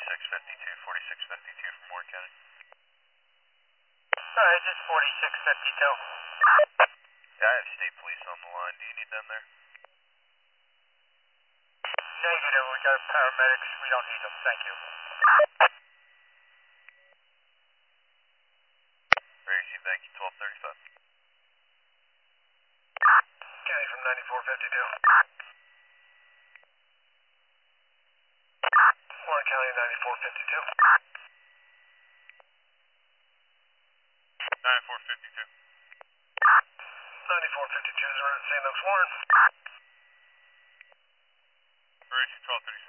4652 from Warren County. Alright, this is 4652. Yeah, I have state police on the line. Do you need them there? Negative, we got paramedics. We don't need them, thank you. Receive, thank you, 1235. County from 9452. Warren County 9452. 9452. 9452 is around St. Louis Warren. Receive, 1236.